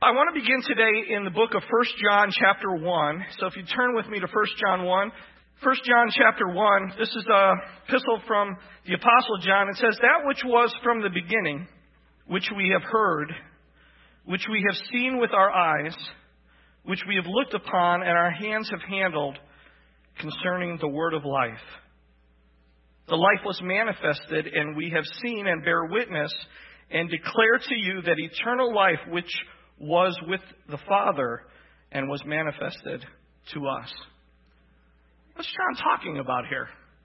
I want to begin today in the book of 1 John chapter 1. So if you turn with me to 1 John 1. 1 John chapter 1, this is an epistle from the Apostle John. It says, "That which was from the beginning, which we have heard, which we have seen with our eyes, which we have looked upon and our hands have handled, concerning the word of life. The life was manifested, and we have seen and bear witness and declare to you that eternal life which was with the Father and was manifested to us." What's John talking about here?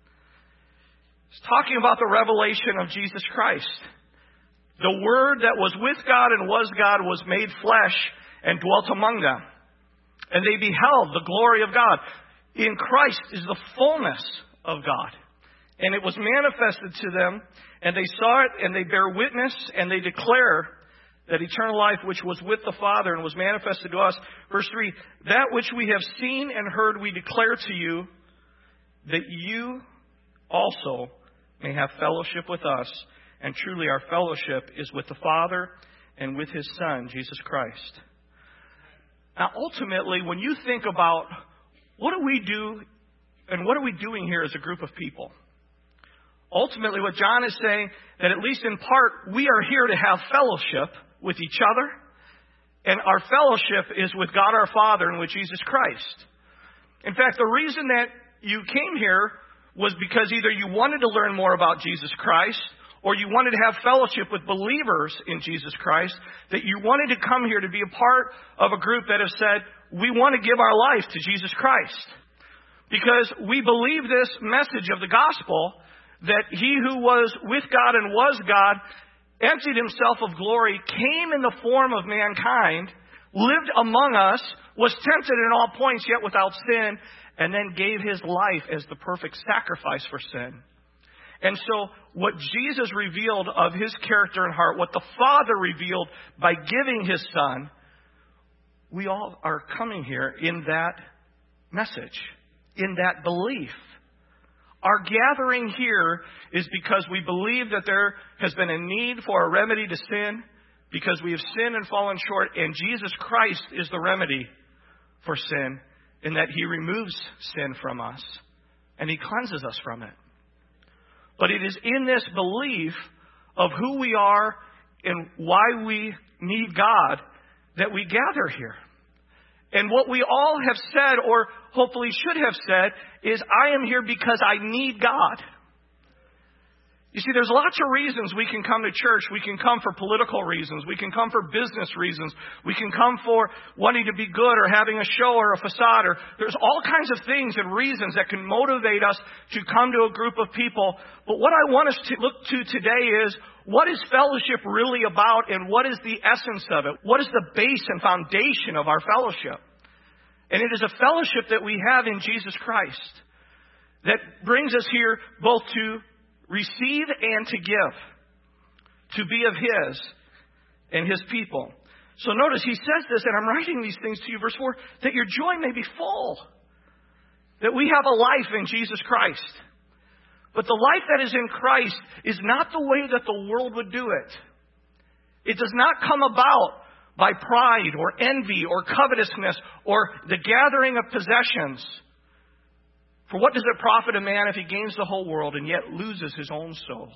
He's talking about the revelation of Jesus Christ. The Word that was with God and was made flesh and dwelt among them. And they beheld the glory of God. In Christ is the fullness of God. And it was manifested to them, and they saw it, and they bear witness, and they declare that eternal life which was with the Father and was manifested to us. Verse 3, "That which we have seen and heard we declare to you, that you also may have fellowship with us. And truly our fellowship is with the Father and with His Son, Jesus Christ." Now ultimately, when you think about what do we do and what are we doing here as a group of people? Ultimately, what John is saying, that at least in part, we are here to have fellowship with each other. And our fellowship is with God our Father and with Jesus Christ. In fact, the reason that you came here was because either you wanted to learn more about Jesus Christ, or you wanted to have fellowship with believers in Jesus Christ, that you wanted to come here to be a part of a group that has said, we want to give our life to Jesus Christ. Because we believe this message of the gospel, that He who was with God and was God, emptied Himself of glory, came in the form of mankind, lived among us, was tempted in all points, yet without sin, and then gave His life as the perfect sacrifice for sin. And so what Jesus revealed of His character and heart, what the Father revealed by giving His Son, we all are coming here in that message, in that belief. Our gathering here is because we believe that there has been a need for a remedy to sin, because we have sinned and fallen short, and Jesus Christ is the remedy for sin, in that He removes sin from us and He cleanses us from it. But it is in this belief of who we are and why we need God that we gather here. And what we all have said, or hopefully should have said, is I am here because I need God. You see, there's lots of reasons we can come to church. We can come for political reasons. We can come for business reasons. We can come for wanting to be good or having a show or a facade. Or there's all kinds of things and reasons that can motivate us to come to a group of people. But what I want us to look to today is, what is fellowship really about, and what is the essence of it? What is the base and foundation of our fellowship? And it is a fellowship that we have in Jesus Christ that brings us here both to receive and to give, to be of His and His people. So notice He says this, and I'm writing these things to you, verse 4, that your joy may be full, that we have a life in Jesus Christ. But the life that is in Christ is not the way that the world would do it. It does not come about by pride or envy or covetousness or the gathering of possessions. For what does it profit a man if he gains the whole world and yet loses his own soul?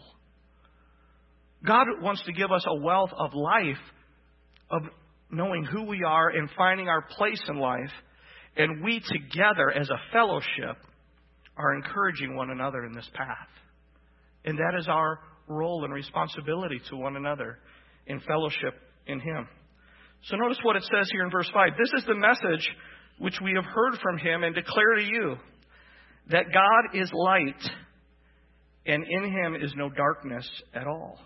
God wants to give us a wealth of life, of knowing who we are and finding our place in life. And we together as a fellowship are encouraging one another in this path. And that is our role and responsibility to one another in fellowship in Him. So notice what it says here in verse 5. This is the message which we have heard from Him and declare to you, that God is light, and in Him is no darkness at all.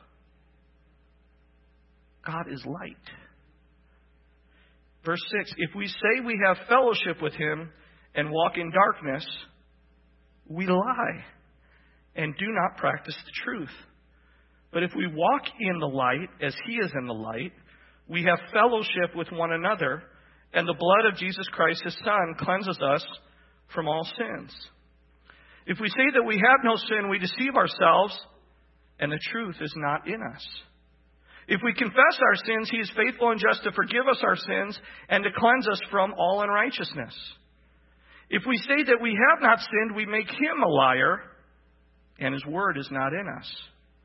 God is light. Verse 6, if we say we have fellowship with Him and walk in darkness, we lie and do not practice the truth. But if we walk in the light as He is in the light, we have fellowship with one another, and the blood of Jesus Christ, His Son, cleanses us from all sins. If we say that we have no sin, we deceive ourselves, and the truth is not in us. If we confess our sins, He is faithful and just to forgive us our sins and to cleanse us from all unrighteousness. If we say that we have not sinned, we make Him a liar, and His word is not in us.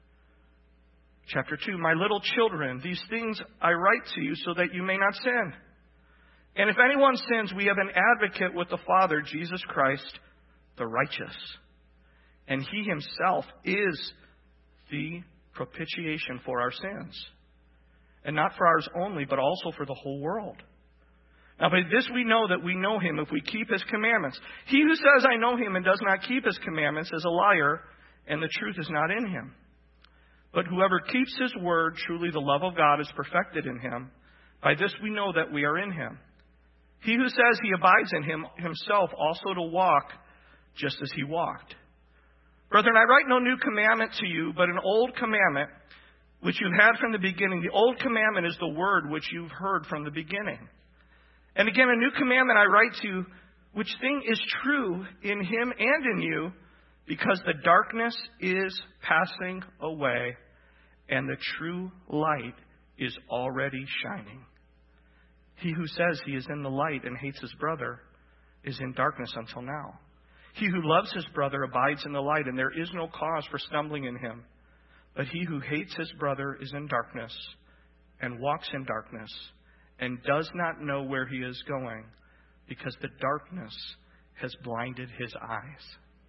Chapter 2, my little children, these things I write to you so that you may not sin. And if anyone sins, we have an advocate with the Father, Jesus Christ, the righteous. And He Himself is the propitiation for our sins. And not for ours only, but also for the whole world. Now by this we know that we know Him if we keep His commandments. He who says, I know Him, and does not keep His commandments is a liar, and the truth is not in him. But whoever keeps His word, truly the love of God is perfected in him. By this we know that we are in Him. He who says he abides in Him, himself also to walk just as He walked. Brethren, I write no new commandment to you, but an old commandment which you've had from the beginning. The old commandment is the word which you've heard from the beginning. And again, a new commandment I write to you, which thing is true in Him and in you, because the darkness is passing away, and the true light is already shining. He who says he is in the light and hates his brother is in darkness until now. He who loves his brother abides in the light, and there is no cause for stumbling in him. But he who hates his brother is in darkness, and walks in darkness, and does not know where he is going, because the darkness has blinded his eyes.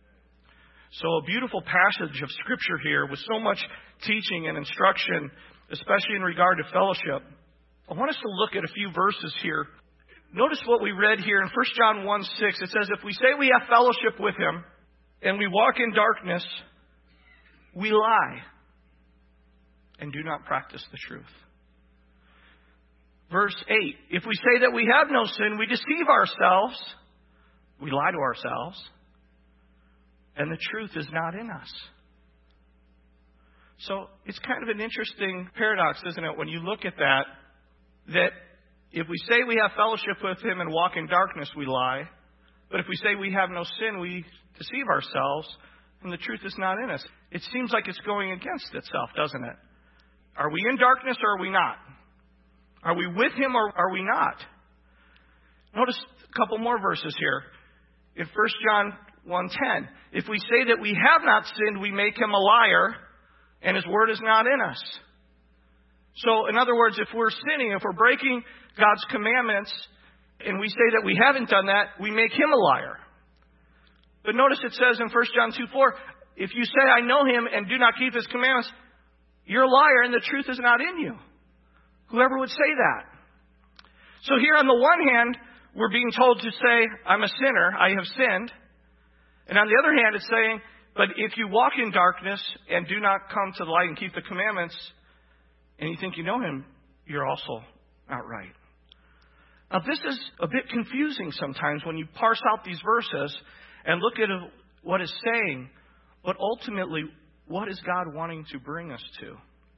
So a beautiful passage of Scripture here with so much teaching and instruction, especially in regard to fellowship. I want us to look at a few verses here. Notice what we read here in 1 John 1:6. It says, if we say we have fellowship with Him and we walk in darkness, we lie and do not practice the truth. Verse 8, if we say that we have no sin, we deceive ourselves, we lie to ourselves, and the truth is not in us. So it's kind of an interesting paradox, isn't it, when you look at that if we say we have fellowship with Him and walk in darkness, we lie. But if we say we have no sin, we deceive ourselves, and the truth is not in us. It seems like it's going against itself, doesn't it? Are we in darkness or are we not? Are we with Him or are we not? Notice a couple more verses here. In 1 John 1:10, if we say that we have not sinned, we make Him a liar, and His word is not in us. So, in other words, if we're sinning, if we're breaking God's commandments, and we say that we haven't done that, we make Him a liar. But notice it says in 1 John 2:4, if you say, I know Him, and do not keep His commandments, you're a liar, and the truth is not in you. Whoever would say that? So here on the one hand, we're being told to say, I'm a sinner, I have sinned. And on the other hand, it's saying, but if you walk in darkness and do not come to the light and keep the commandments, and you think you know Him, you're also not right. Now, this is a bit confusing sometimes when you parse out these verses and look at what it's saying. But ultimately, what is God wanting to bring us to?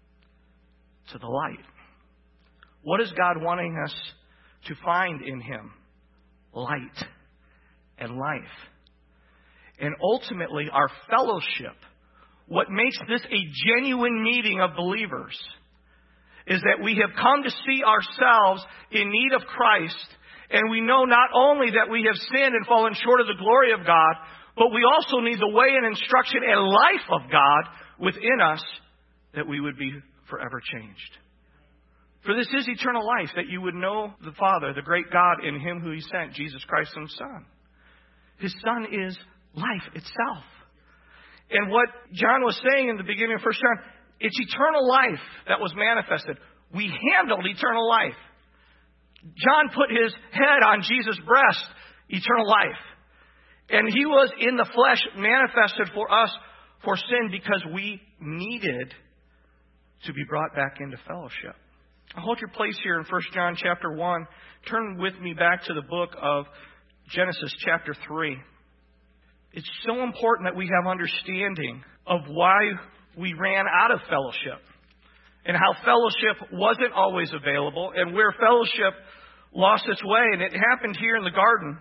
To the light. What is God wanting us to find in Him? Light and life. And ultimately, our fellowship, what makes this a genuine meeting of believers, is that we have come to see ourselves in need of Christ, and we know not only that we have sinned and fallen short of the glory of God, but we also need the way and instruction and life of God within us, that we would be forever changed. For this is eternal life, that you would know the Father, the great God, in Him who He sent, Jesus Christ His Son. His Son is life itself. And what John was saying in the beginning of 1 John, it's eternal life that was manifested. We handled eternal life. John put his head on Jesus' breast, eternal life. And He was in the flesh manifested for us for sin, because we needed to be brought back into fellowship. Hold your place here in 1 John chapter 1. Turn with me back to the book of Genesis chapter 3. It's so important that we have understanding of why we ran out of fellowship, and how fellowship wasn't always available, and where fellowship lost its way. And it happened here in the garden.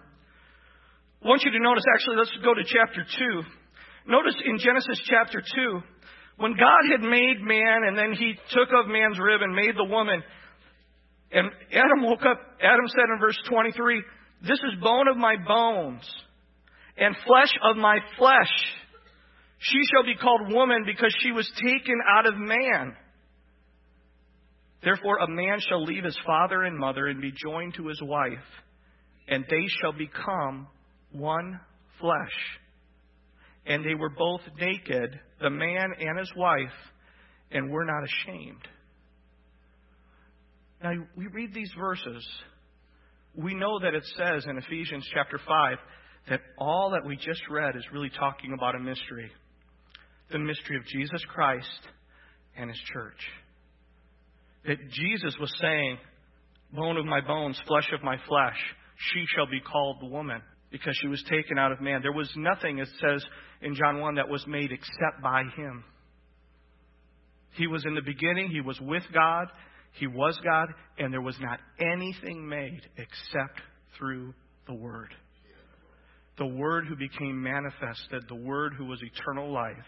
I want you to notice, actually, let's go to chapter 2. Notice in Genesis chapter 2, When God had made man, and then he took of man's rib and made the woman, and Adam woke up, Adam said in verse 23, "This is bone of my bones and flesh of my flesh. She shall be called woman because she was taken out of man. Therefore a man shall leave his father and mother and be joined to his wife, and they shall become one flesh. And they were both naked, the man and his wife, and were not ashamed." Now, we read these verses. We know that it says in Ephesians chapter 5 that all that we just read is really talking about a mystery. The mystery of Jesus Christ and His church. That Jesus was saying, "Bone of my bones, flesh of my flesh, she shall be called the woman," because she was taken out of man. There was nothing, it says in John 1, that was made except by Him. He was in the beginning, He was with God, He was God, and there was not anything made except through the Word. The Word who became manifested, the Word who was eternal life.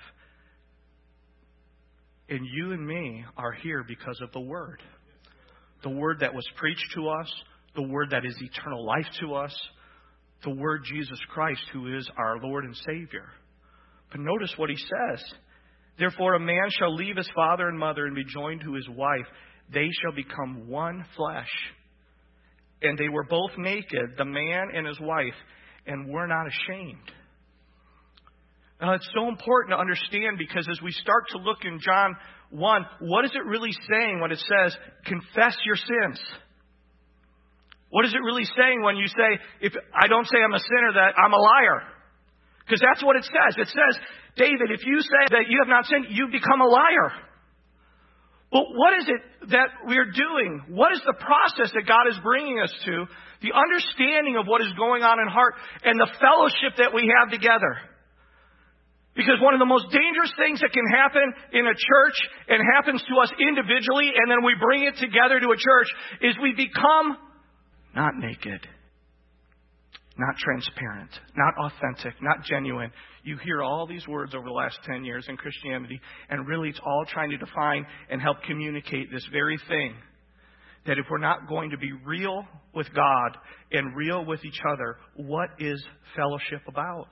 And you and me are here because of the Word. The Word that was preached to us, the Word that is eternal life to us, the Word Jesus Christ, who is our Lord and Savior. But notice what He says. "Therefore a man shall leave his father and mother and be joined to his wife. They shall become one flesh. And they were both naked, the man and his wife, and were not ashamed." Now it's so important to understand, because as we start to look in John 1, what is it really saying when it says, confess your sins? What is it really saying when you say, if I don't say I'm a sinner, that I'm a liar? Because that's what it says. It says, David, if you say that you have not sinned, you become a liar. Well, what is it that we're doing? What is the process that God is bringing us to? The understanding of what is going on in heart and the fellowship that we have together. Because one of the most dangerous things that can happen in a church and happens to us individually, and then we bring it together to a church, is we become not naked, not transparent, not authentic, not genuine. You hear all these words over the last 10 years in Christianity, and really it's all trying to define and help communicate this very thing. That if we're not going to be real with God and real with each other, what is fellowship about?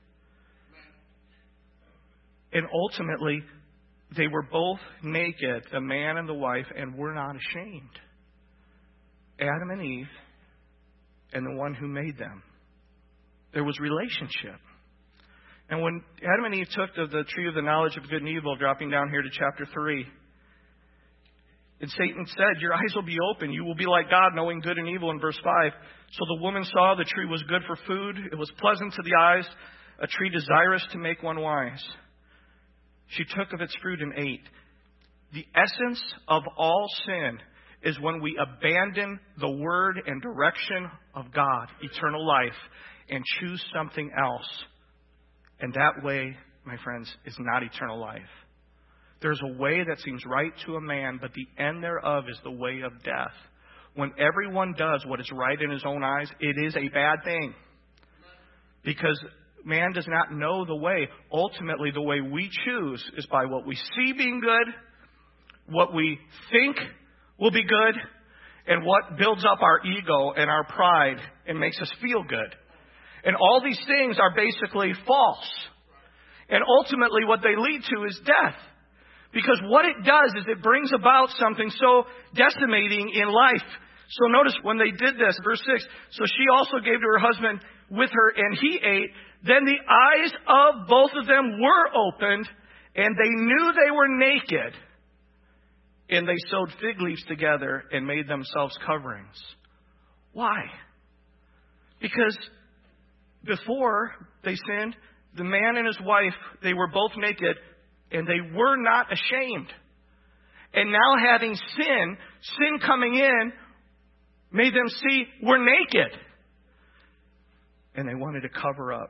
And ultimately, they were both naked, the man and the wife, and were not ashamed. Adam and Eve and the one who made them. There was relationship. And when Adam and Eve took of the tree of the knowledge of good and evil, dropping down here to chapter 3, and Satan said, your eyes will be open. You will be like God, knowing good and evil, in verse 5. So the woman saw the tree was good for food. It was pleasant to the eyes, a tree desirous to make one wise. She took of its fruit and ate. The essence of all sin is when we abandon the word and direction of God, eternal life, and choose something else. And that way, my friends, is not eternal life. There's a way that seems right to a man, but the end thereof is the way of death. When everyone does what is right in his own eyes, it is a bad thing. Because man does not know the way. Ultimately, the way we choose is by what we see being good, what we think will be good, and what builds up our ego and our pride and makes us feel good. And all these things are basically false. And ultimately, what they lead to is death. Because what it does is it brings about something so decimating in life. So notice when they did this, verse 6, so she also gave to her husband with her, and he ate. Then the eyes of both of them were opened, and they knew they were naked. And they sewed fig leaves together and made themselves coverings. Why? Because before they sinned, the man and his wife, they were both naked, and they were not ashamed. And now having sin coming in, made them see we're naked. And they wanted to cover up.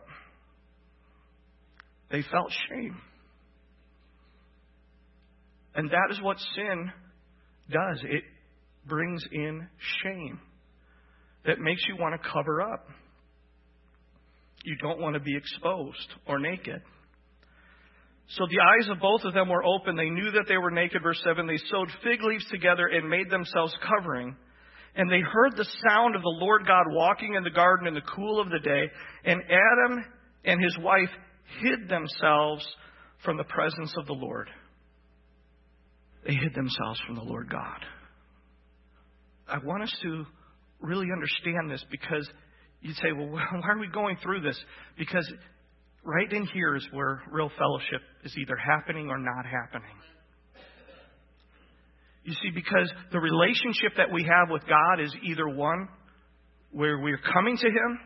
They felt shame. And that is what sin does. It brings in shame that makes you want to cover up. You don't want to be exposed or naked. So the eyes of both of them were open. They knew that they were naked. Verse 7, they sewed fig leaves together and made themselves covering. And they heard the sound of the Lord God walking in the garden in the cool of the day. And Adam and his wife hid themselves from the presence of the Lord. They hid themselves from the Lord God. I want us to really understand this, because you'd say, well, why are we going through this? Because right in here is where real fellowship is either happening or not happening. You see, because the relationship that we have with God is either one where we're coming to Him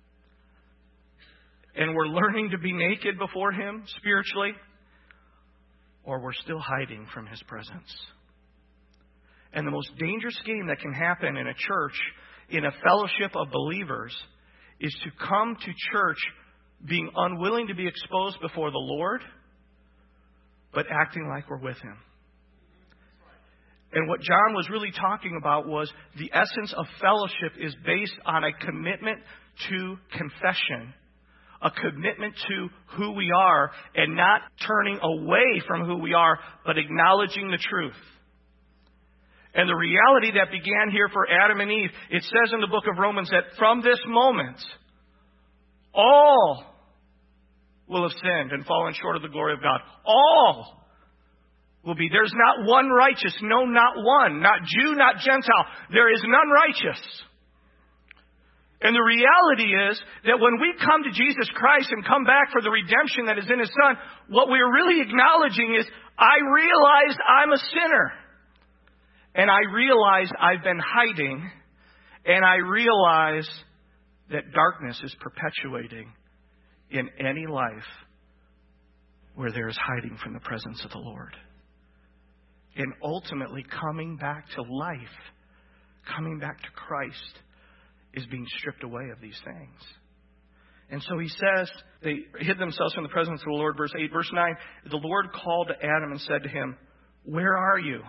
and we're learning to be naked before Him spiritually, or we're still hiding from His presence. And the most dangerous game that can happen in a church, in a fellowship of believers, is to come to church being unwilling to be exposed before the Lord, but acting like we're with Him. And what John was really talking about was the essence of fellowship is based on a commitment to confession, a commitment to who we are, and not turning away from who we are, but acknowledging the truth. And the reality that began here for Adam and Eve, it says in the book of Romans that from this moment, all will have sinned and fallen short of the glory of God. All will be. There's not one righteous. No, not one. Not Jew, not Gentile. There is none righteous. And the reality is that when we come to Jesus Christ and come back for the redemption that is in His Son, what we're really acknowledging is, I realize I'm a sinner. And I realize I've been hiding. And I realize that darkness is perpetuating in any life where there is hiding from the presence of the Lord. And ultimately coming back to life, coming back to Christ, is being stripped away of these things. And so He says, they hid themselves from the presence of the Lord. Verse 8, verse 9, the Lord called to Adam and said to him, where are you?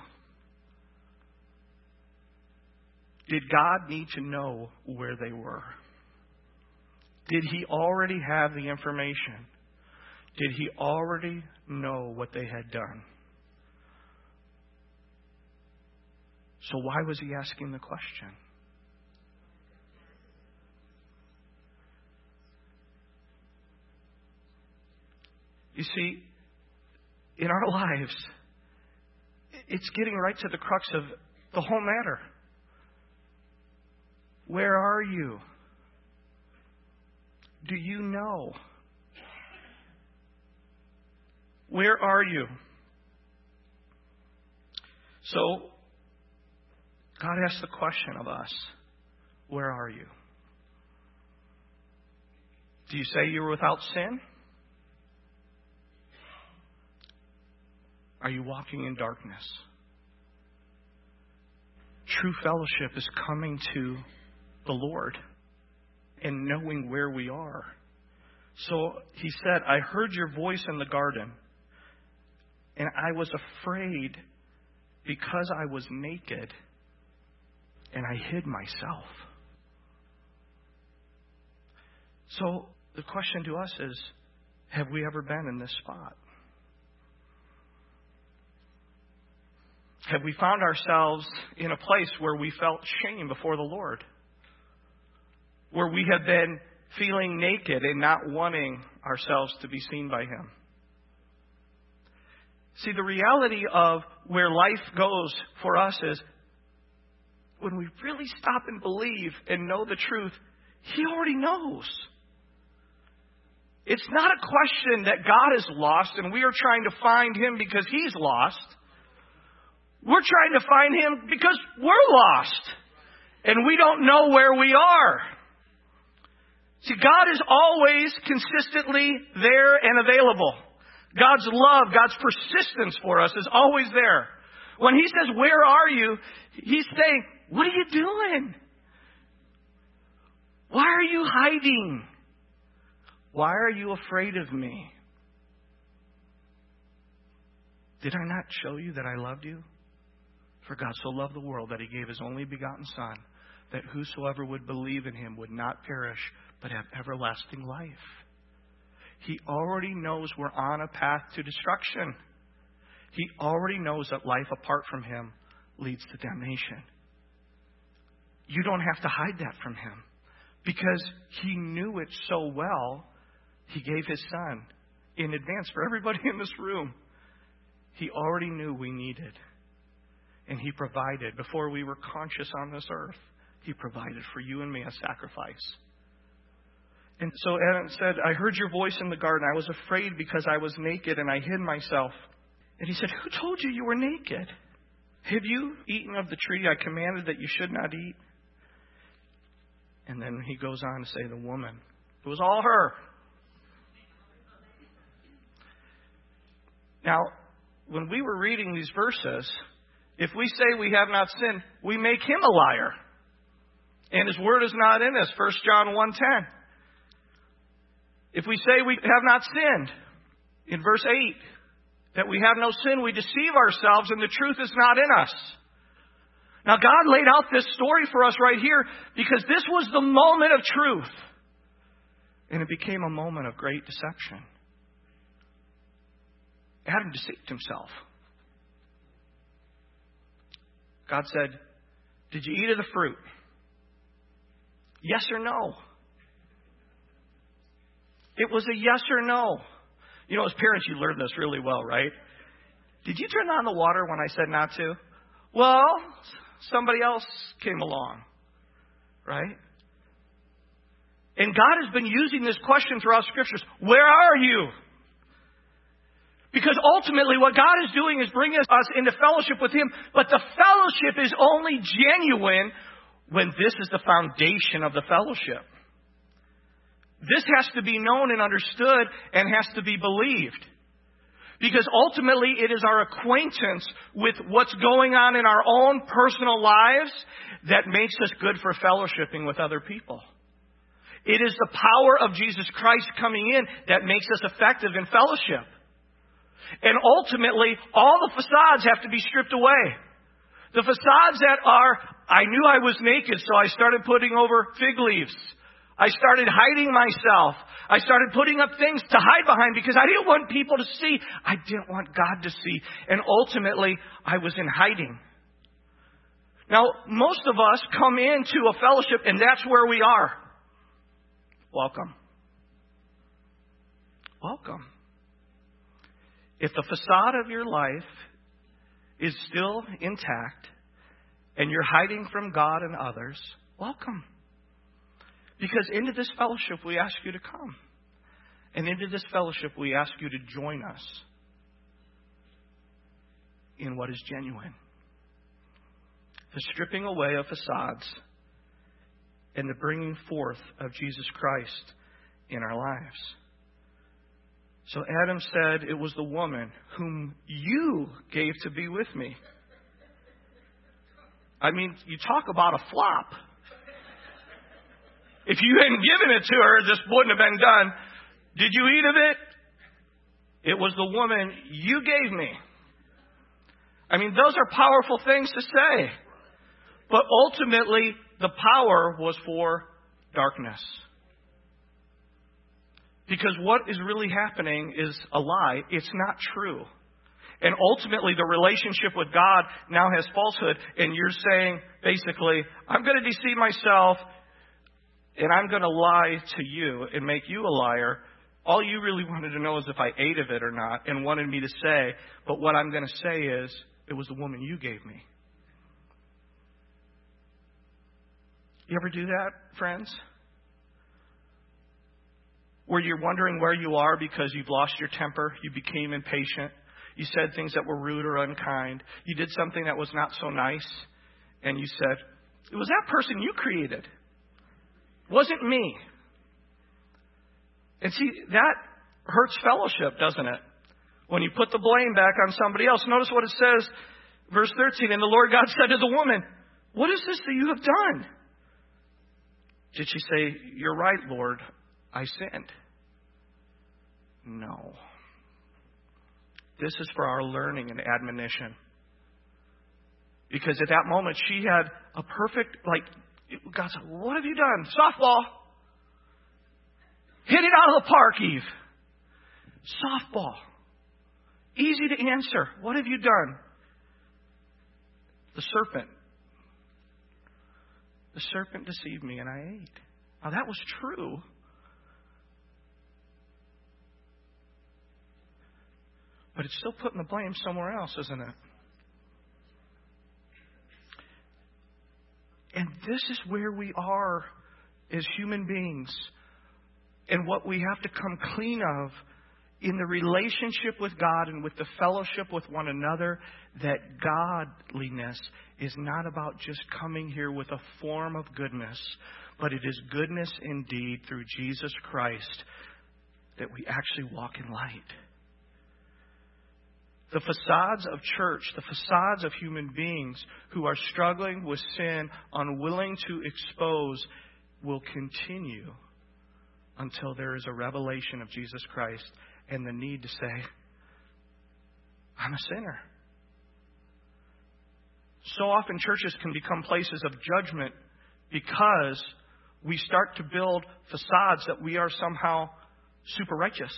Did God need to know where they were? Did He already have the information? Did He already know what they had done? So why was He asking the question? You see, in our lives, it's getting right to the crux of the whole matter. Where are you? Do you know? Where are you? So, God asks the question of us, where are you? Do you say you were without sin? Are you walking in darkness? True fellowship is coming to the Lord and knowing where we are. So He said, I heard your voice in the garden, and I was afraid because I was naked, and I hid myself. So the question to us is, have we ever been in this spot? Have we found ourselves in a place where we felt shame before the Lord? Where we have been feeling naked and not wanting ourselves to be seen by Him? See, the reality of where life goes for us is when we really stop and believe and know the truth, He already knows. It's not a question that God is lost and we are trying to find Him because He's lost. We're trying to find Him because we're lost and we don't know where we are. See, God is always consistently there and available. God's love, God's persistence for us is always there. When He says, where are you? He's saying, what are you doing? Why are you hiding? Why are you afraid of me? Did I not show you that I loved you? For God so loved the world that He gave His only begotten Son, that whosoever would believe in Him would not perish, but have everlasting life. He already knows we're on a path to destruction. He already knows that life apart from Him leads to damnation. You don't have to hide that from Him, because He knew it so well, He gave His Son in advance for everybody in this room. He already knew we needed. And He provided. Before we were conscious on this earth, He provided for you and me a sacrifice. And so Adam said, I heard your voice in the garden. I was afraid because I was naked and I hid myself. And He said, who told you you were naked? Have you eaten of the tree I commanded that you should not eat? And then He goes on to say, the woman. It was all her. Now, when we were reading these verses, if we say we have not sinned, we make Him a liar. And His word is not in us. 1 John 1:10. If we say we have not sinned, in verse 8, that we have no sin, we deceive ourselves and the truth is not in us. Now, God laid out this story for us right here because this was the moment of truth. And it became a moment of great deception. Adam deceived himself. God said, did you eat of the fruit? Yes or no? It was a yes or no. You know, as parents, you learn this really well, right? Did you turn on the water when I said not to? Well, somebody else came along, right? And God has been using this question throughout Scriptures. Where are you? Because ultimately what God is doing is bringing us into fellowship with Him. But the fellowship is only genuine when this is the foundation of the fellowship. This has to be known and understood and has to be believed. Because ultimately it is our acquaintance with what's going on in our own personal lives that makes us good for fellowshipping with other people. It is the power of Jesus Christ coming in that makes us effective in fellowship. And ultimately, all the facades have to be stripped away. The facades that are, I knew I was naked, so I started putting over fig leaves. I started hiding myself. I started putting up things to hide behind because I didn't want people to see. I didn't want God to see. And ultimately, I was in hiding. Now, most of us come into a fellowship and that's where we are. Welcome. Welcome. If the facade of your life is still intact and you're hiding from God and others, welcome. Because into this fellowship we ask you to come. And into this fellowship we ask you to join us in what is genuine. The stripping away of facades and the bringing forth of Jesus Christ in our lives. So Adam said, it was the woman whom you gave to be with me. I mean, you talk about a flop. If you hadn't given it to her, this wouldn't have been done. Did you eat of it? It was the woman you gave me. I mean, those are powerful things to say. But ultimately, the power was for darkness. Because what is really happening is a lie. It's not true. And ultimately, the relationship with God now has falsehood. And you're saying, basically, I'm going to deceive myself and I'm going to lie to you and make you a liar. All you really wanted to know is if I ate of it or not and wanted me to say. But what I'm going to say is, it was the woman you gave me. You ever do that, friends? Where you're wondering where you are because you've lost your temper, you became impatient, you said things that were rude or unkind, you did something that was not so nice, and you said, it was that person you created. It wasn't me. And see, that hurts fellowship, doesn't it? When you put the blame back on somebody else. Notice what it says, verse 13, and the Lord God said to the woman, what is this that you have done? Did she say, you're right, Lord, I sinned? No. This is for our learning and admonition. Because at that moment, she had a perfect, God said, what have you done? Softball. Hit it out of the park, Eve. Softball. Easy to answer. What have you done? The serpent. The serpent deceived me and I ate. Now that was true. But it's still putting the blame somewhere else, isn't it? And this is where we are as human beings. And what we have to come clean of in the relationship with God and with the fellowship with one another, that godliness is not about just coming here with a form of goodness, but it is goodness indeed through Jesus Christ that we actually walk in light. The facades of church, the facades of human beings who are struggling with sin, unwilling to expose, will continue until there is a revelation of Jesus Christ and the need to say, I'm a sinner. So often churches can become places of judgment because we start to build facades that we are somehow super righteous.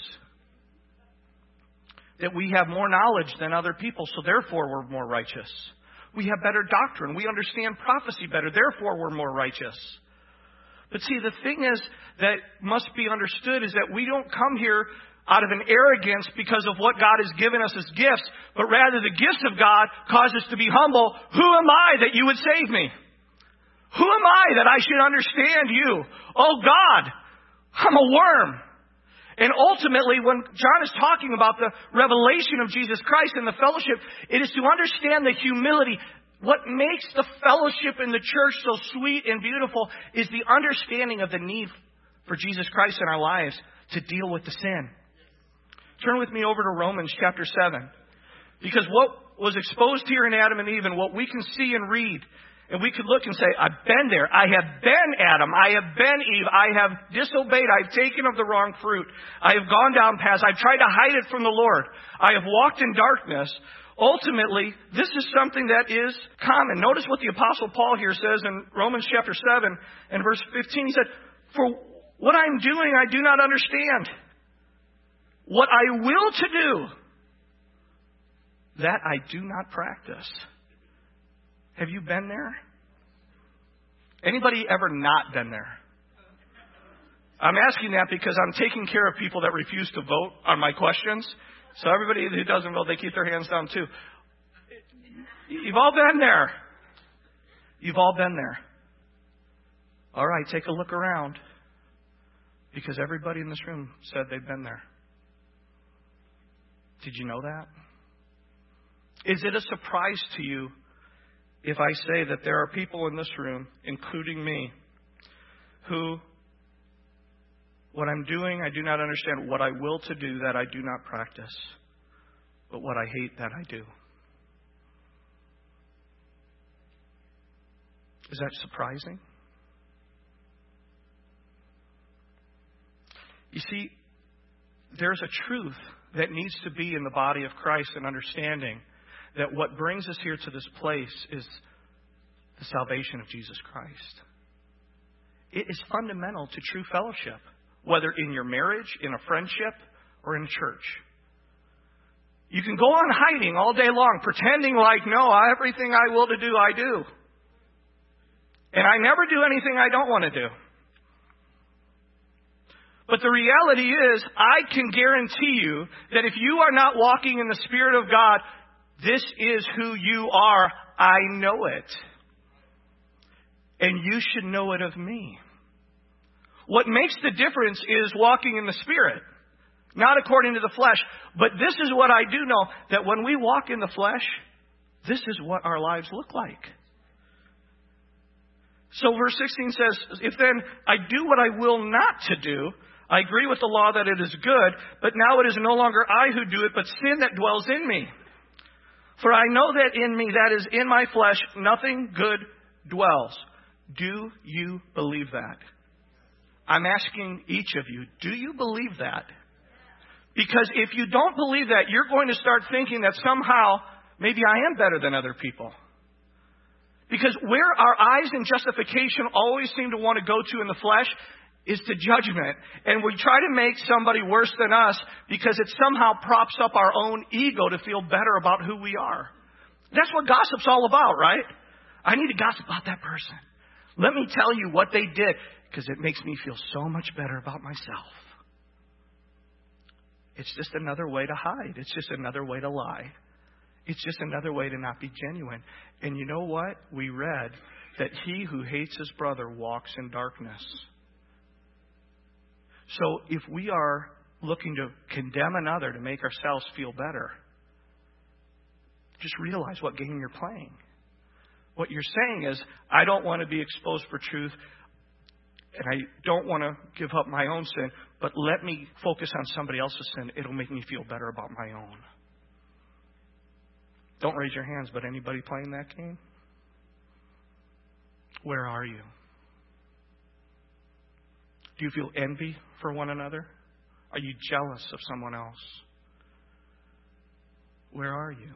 That we have more knowledge than other people, so therefore we're more righteous. We have better doctrine. We understand prophecy better, therefore we're more righteous. But see, the thing is that must be understood is that we don't come here out of an arrogance because of what God has given us as gifts, but rather the gifts of God cause us to be humble. Who am I that you would save me? Who am I that I should understand you? Oh God, I'm a worm. And ultimately, when John is talking about the revelation of Jesus Christ and the fellowship, it is to understand the humility. What makes the fellowship in the church so sweet and beautiful is the understanding of the need for Jesus Christ in our lives to deal with the sin. Turn with me over to Romans chapter 7. Because what was exposed here in Adam and Eve and what we can see and read, and we could look and say, I've been there. I have been Adam. I have been Eve. I have disobeyed. I've taken of the wrong fruit. I have gone down paths. I've tried to hide it from the Lord. I have walked in darkness. Ultimately, this is something that is common. Notice what the Apostle Paul here says in Romans chapter 7 and verse 15. He said, for what I'm doing, I do not understand. What I will to do, that I do not practice. Have you been there? Anybody ever not been there? I'm asking that because I'm taking care of people that refuse to vote on my questions. So everybody who doesn't vote, they keep their hands down too. You've all been there. You've all been there. All right, take a look around. Because everybody in this room said they've been there. Did you know that? Is it a surprise to you if I say that there are people in this room, including me, who, what I'm doing, I do not understand. What I will to do, that I do not practice. But what I hate, that I do. Is that surprising? You see, there's a truth that needs to be in the body of Christ and understanding that what brings us here to this place is the salvation of Jesus Christ. It is fundamental to true fellowship, whether in your marriage, in a friendship, or in church. You can go on hiding all day long, pretending like, no, everything I will to do, I do. And I never do anything I don't want to do. But the reality is, I can guarantee you that if you are not walking in the Spirit of God, this is who you are. I know it. And you should know it of me. What makes the difference is walking in the Spirit, not according to the flesh. But this is what I do know, that when we walk in the flesh, this is what our lives look like. So verse 16 says, if then I do what I will not to do, I agree with the law that it is good, but now it is no longer I who do it, but sin that dwells in me. For I know that in me, that is in my flesh, nothing good dwells. Do you believe that? I'm asking each of you, do you believe that? Because if you don't believe that, you're going to start thinking that somehow, maybe I am better than other people. Because where our eyes in justification always seem to want to go to in the flesh is to judgment. And we try to make somebody worse than us because it somehow props up our own ego to feel better about who we are. That's what gossip's all about, right? I need to gossip about that person. Let me tell you what they did because it makes me feel so much better about myself. It's just another way to hide. It's just another way to lie. It's just another way to not be genuine. And you know what? We read that he who hates his brother walks in darkness. So if we are looking to condemn another to make ourselves feel better, just realize what game you're playing. What you're saying is, I don't want to be exposed for truth, and I don't want to give up my own sin, but let me focus on somebody else's sin. It'll make me feel better about my own. Don't raise your hands, but anybody playing that game? Where are you? Do you feel envy for one another? Are you jealous of someone else? Where are you?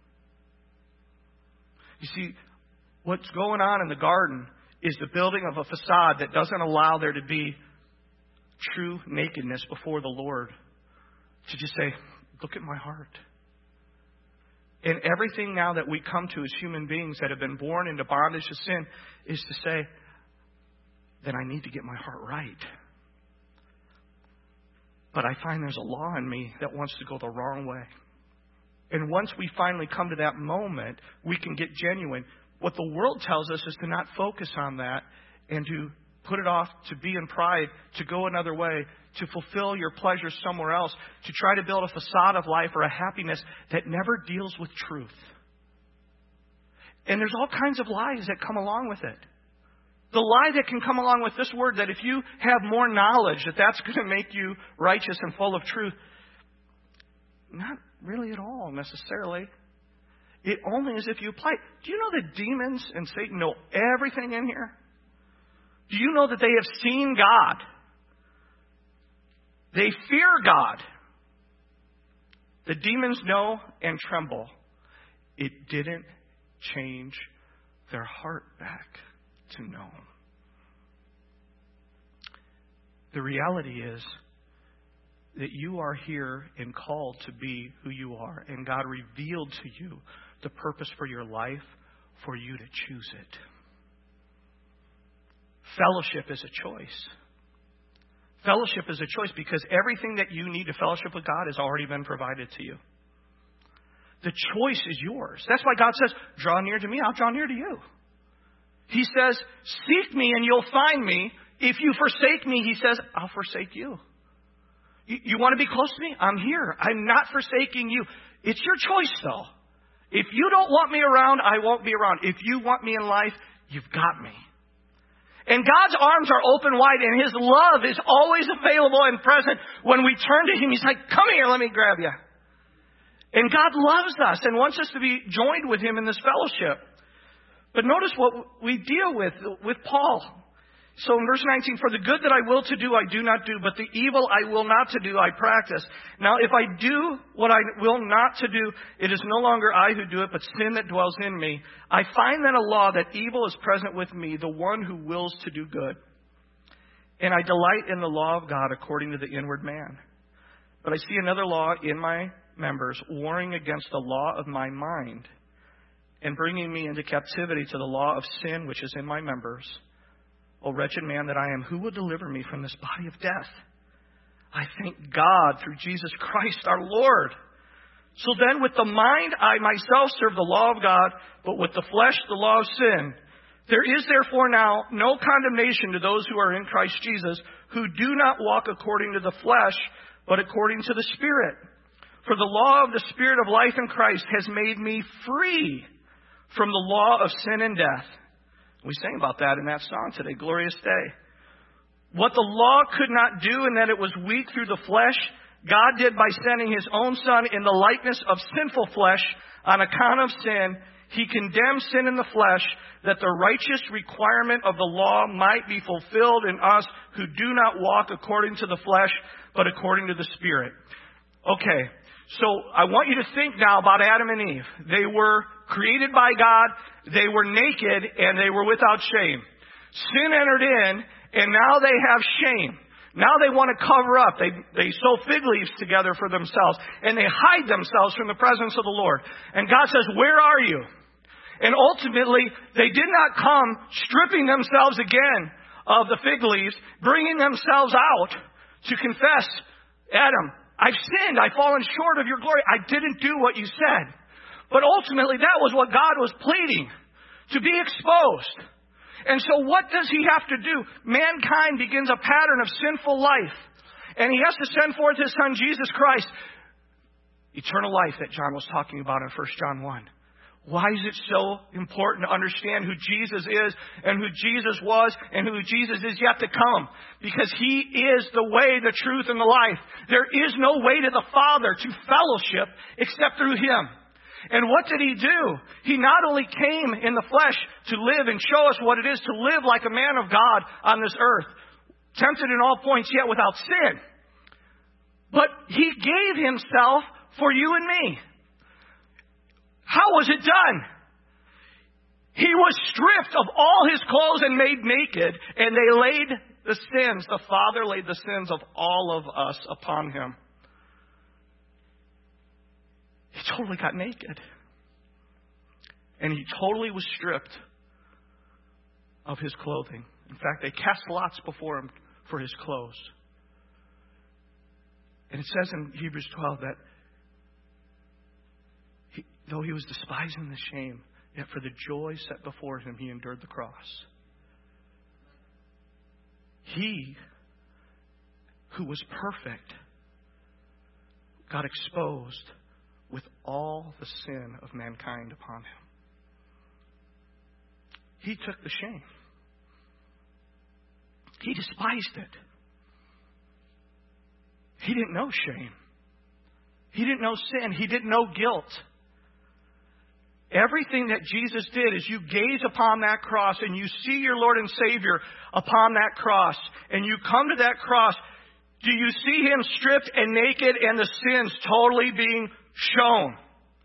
You see, what's going on in the garden is the building of a facade that doesn't allow there to be true nakedness before the Lord. To just say, look at my heart. And everything now that we come to as human beings that have been born into bondage to sin is to say, then I need to get my heart right. But I find there's a law in me that wants to go the wrong way. And once we finally come to that moment, we can get genuine. What the world tells us is to not focus on that and to put it off, to be in pride, to go another way, to fulfill your pleasures somewhere else, to try to build a facade of life or a happiness that never deals with truth. And there's all kinds of lies that come along with it. The lie that can come along with this word, that if you have more knowledge, that's going to make you righteous and full of truth. Not really at all, necessarily. It only is if you apply it. Do you know that demons and Satan know everything in here? Do you know that they have seen God? They fear God. The demons know and tremble. It didn't change their heart back to know. The reality is that you are here and called to be who you are, and God revealed to you the purpose for your life for you to choose it. Fellowship is a choice. Fellowship is a choice because everything that you need to fellowship with God has already been provided to you. The choice is yours. That's why God says, draw near to me, I'll draw near to you. He says, seek me and you'll find me. If you forsake me, he says, I'll forsake you. You want to be close to me? I'm here. I'm not forsaking you. It's your choice, though. If you don't want me around, I won't be around. If you want me in life, you've got me. And God's arms are open wide, and his love is always available and present. When we turn to him, he's like, come here, let me grab you. And God loves us and wants us to be joined with him in this fellowship. But notice what we deal with Paul. So in verse 19, for the good that I will to do, I do not do, but the evil I will not to do, I practice. Now, if I do what I will not to do, it is no longer I who do it, but sin that dwells in me. I find then a law that evil is present with me, the one who wills to do good. And I delight in the law of God according to the inward man. But I see another law in my members, warring against the law of my mind, and bringing me into captivity to the law of sin which is in my members. O wretched man that I am, who will deliver me from this body of death? I thank God through Jesus Christ our Lord. So then with the mind I myself serve the law of God, but with the flesh the law of sin. There is therefore now no condemnation to those who are in Christ Jesus, who do not walk according to the flesh, but according to the Spirit. For the law of the Spirit of life in Christ has made me free from the law of sin and death. We sang about that in that song today, Glorious Day. What the law could not do, in that it was weak through the flesh, God did by sending his own Son in the likeness of sinful flesh on account of sin. He condemned sin in the flesh, that the righteous requirement of the law might be fulfilled in us who do not walk according to the flesh, but according to the Spirit. Okay, so I want you to think now about Adam and Eve. They were created by God, they were naked, and they were without shame. Sin entered in, And now they have shame. Now they want to cover up. They sew fig leaves together for themselves. And they hide themselves from the presence of the Lord. And God says, where are you? And ultimately, they did not come stripping themselves again of the fig leaves, bringing themselves out to confess, Adam, I've sinned. I've fallen short of your glory. I didn't do what you said. But ultimately, that was what God was pleading, to be exposed. And so what does he have to do? Mankind begins a pattern of sinful life. And he has to send forth his son, Jesus Christ. Eternal life that John was talking about in 1 John 1. Why is it so important to understand who Jesus is and who Jesus was and who Jesus is yet to come? Because he is the way, the truth, and the life. There is no way to the Father, to fellowship, except through him. And what did he do? He not only came in the flesh to live and show us what it is to live like a man of God on this earth, tempted in all points yet without sin, but he gave himself for you and me. How was it done? He was stripped of all his clothes and made naked, and they laid the sins, the Father laid the sins of all of us upon him. He totally got naked. And he totally was stripped of his clothing. In fact, they cast lots before him for his clothes. And it says in Hebrews 12 that though he was despising the shame, yet for the joy set before him, he endured the cross. He, who was perfect, got exposed with all the sin of mankind upon him. He took the shame. He despised it. He didn't know shame. He didn't know sin. He didn't know guilt. Everything that Jesus did is you gaze upon that cross and you see your Lord and Savior upon that cross. And you come to that cross. Do you see him stripped and naked and the sins totally being shown?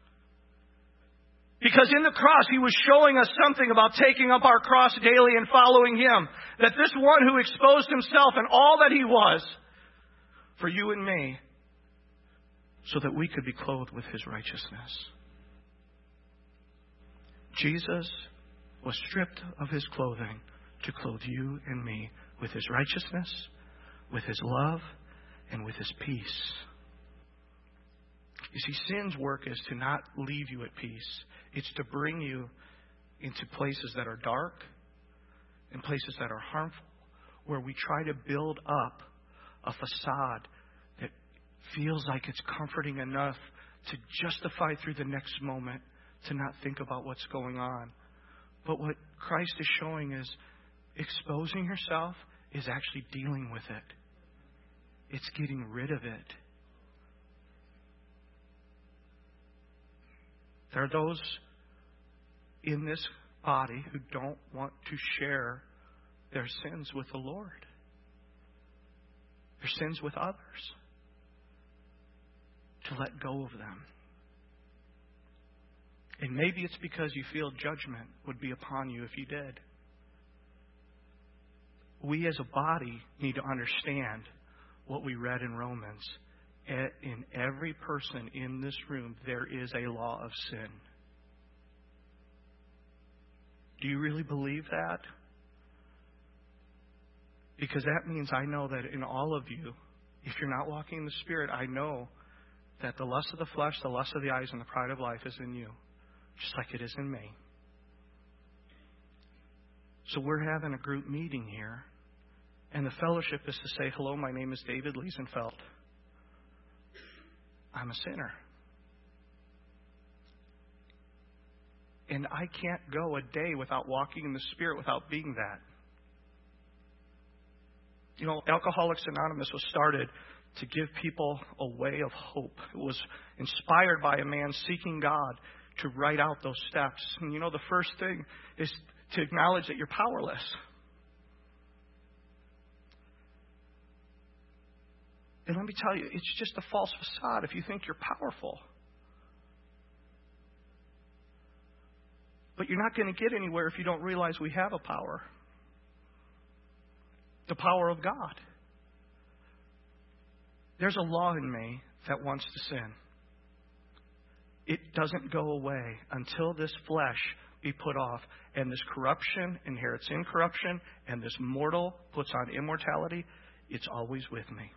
Because in the cross, he was showing us something about taking up our cross daily and following him. That this one who exposed himself and all that he was for you and me, so that we could be clothed with his righteousness. Jesus was stripped of his clothing to clothe you and me with his righteousness, with his love, and with his peace. You see, sin's work is to not leave you at peace. It's to bring you into places that are dark and places that are harmful, where we try to build up a facade that feels like it's comforting enough to justify through the next moment, to not think about what's going on. But what Christ is showing is exposing yourself is actually dealing with it. It's getting rid of it. There are those in this body who don't want to share their sins with the Lord. Their sins with others. To let go of them. And maybe it's because you feel judgment would be upon you if you did. We as a body need to understand what we read in Romans. In every person in this room, there is a law of sin. Do you really believe that? Because that means I know that in all of you, if you're not walking in the Spirit, I know that the lust of the flesh, the lust of the eyes, and the pride of life is in you. Just like it is in me. So we're having a group meeting here. And the fellowship is to say, hello, my name is David Liesenfeld. I'm a sinner. And I can't go a day without walking in the Spirit, without being that. You know, Alcoholics Anonymous was started to give people a way of hope. It was inspired by a man seeking God to write out those steps. And you know, the first thing is to acknowledge that you're powerless. And let me tell you, it's just a false facade if you think you're powerful. But you're not going to get anywhere if you don't realize we have a power. the power of God. There's a law in me that wants to sin. It doesn't go away until this flesh be put off, and this corruption inherits incorruption, and this mortal puts on immortality. It's always with me.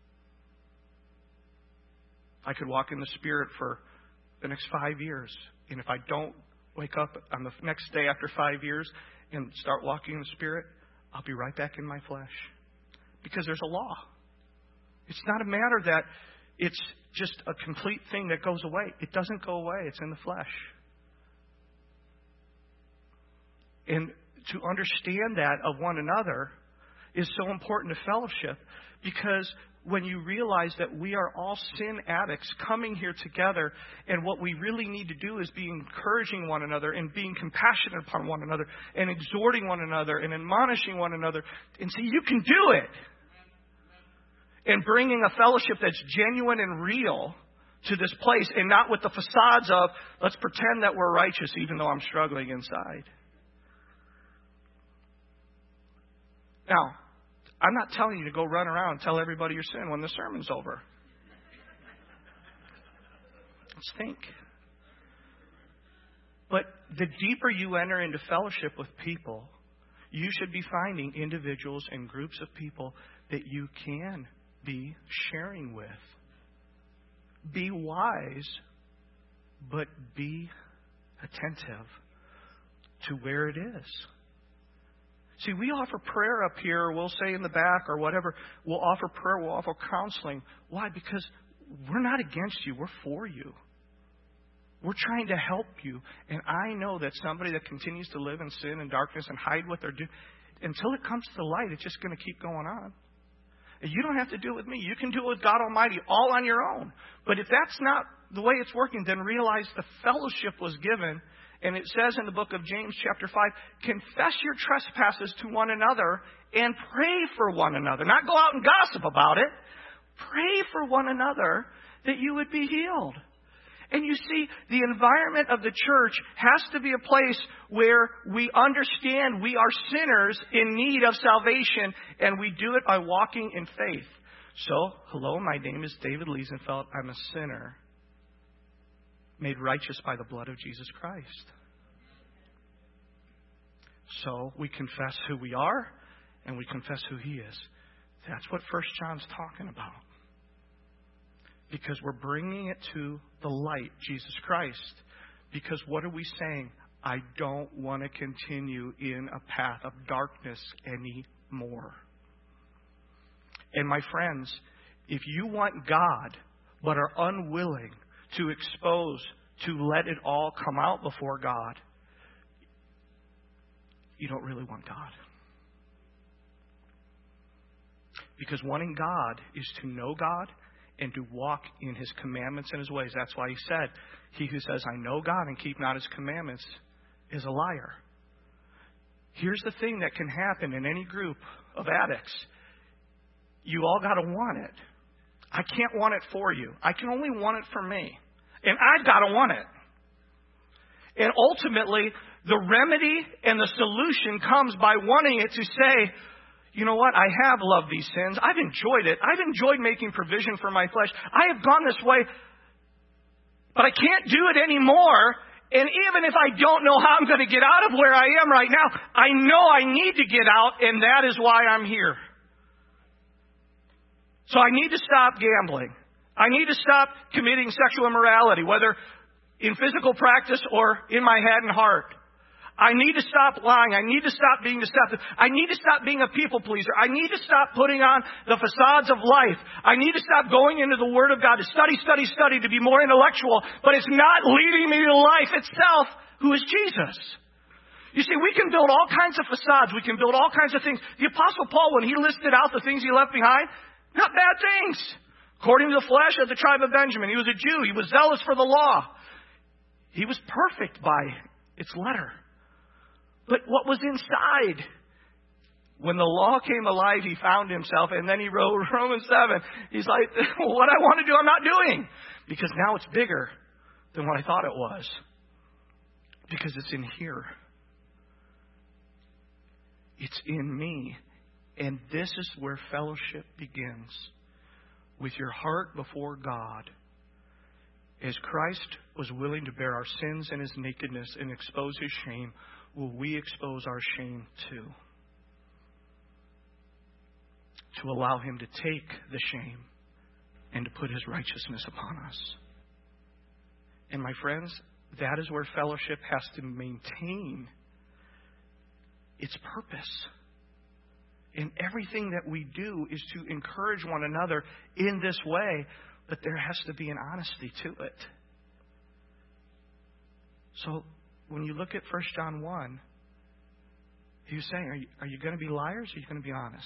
I could walk in the Spirit for the next 5 years, and if I don't wake up on the next day after 5 years and start walking in the Spirit, I'll be right back in my flesh. Because there's a law. It's not a matter that it's just a complete thing that goes away. It doesn't go away. It's in the flesh. And to understand that of one another is so important to fellowship, because when you realize that we are all sin addicts coming here together, and what we really need to do is be encouraging one another and being compassionate upon one another and exhorting one another and admonishing one another and say, you can do it. And bringing a fellowship that's genuine and real to this place, and not with the facades of, let's pretend that we're righteous even though I'm struggling inside. Now, I'm not telling you to go run around and tell everybody your sin when the sermon's over. Let's think. But the deeper you enter into fellowship with people, you should be finding individuals and groups of people that you can be sharing with. Be wise, but be attentive to where it is. See, we offer prayer up here, we'll say in the back or whatever. We'll offer prayer, we'll offer counseling. Why? Because we're not against you, we're for you. We're trying to help you. And I know that somebody that continues to live in sin and darkness and hide what they're doing, until it comes to the light, it's just going to keep going on. And you don't have to do it with me. You can do it with God Almighty all on your own. But if that's not the way it's working, then realize the fellowship was given. And it says in the book of James chapter 5, confess your trespasses to one another and pray for one another. Not go out and gossip about it. Pray for one another that you would be healed. And you see, the environment of the church has to be a place where we understand we are sinners in need of salvation, and we do it by walking in faith. So, hello, my name is David Liesenfeld. I'm a sinner made righteous by the blood of Jesus Christ. So, we confess who we are, and we confess who He is. That's what 1 John's talking about. Because we're bringing it to the light, Jesus Christ. Because what are we saying? I don't want to continue in a path of darkness anymore. And my friends, if you want God, but are unwilling to expose, to let it all come out before God, you don't really want God. Because wanting God is to know God and to walk in His commandments and His ways. That's why He said, he who says, I know God and keep not His commandments is a liar. Here's the thing that can happen in any group of addicts. You all got to want it. I can't want it for you. I can only want it for me. And I've got to want it. And ultimately, the remedy and the solution comes by wanting it to say, you know what? I have loved these sins. I've enjoyed it. I've enjoyed making provision for my flesh. I have gone this way, but I can't do it anymore. And even if I don't know how I'm going to get out of where I am right now, I know I need to get out, and that is why I'm here. So I need to stop gambling. I need to stop committing sexual immorality, whether in physical practice or in my head and heart. I need to stop lying. I need to stop being deceptive. I need to stop being a people pleaser. I need to stop putting on the facades of life. I need to stop going into the Word of God to study, to be more intellectual, but it's not leading me to life itself, who is Jesus. You see, we can build all kinds of facades. We can build all kinds of things. The Apostle Paul, when he listed out the things he left behind, not bad things. According to the flesh, of the tribe of Benjamin, he was a Jew. He was zealous for the law. He was perfect by its letter. But what was inside? When the law came alive, he found himself, and then he wrote Romans 7. He's like, what I want to do, I'm not doing. Because now it's bigger than what I thought it was. Because it's in here. It's in me. And this is where fellowship begins. With your heart before God. As Christ was willing to bear our sins and His nakedness and expose His shame, will we expose our shame too? To allow Him to take the shame and to put His righteousness upon us. And my friends, that is where fellowship has to maintain its purpose. And everything that we do is to encourage one another in this way, but there has to be an honesty to it. So when you look at 1 John 1, He's saying, are you going to be liars or are you going to be honest?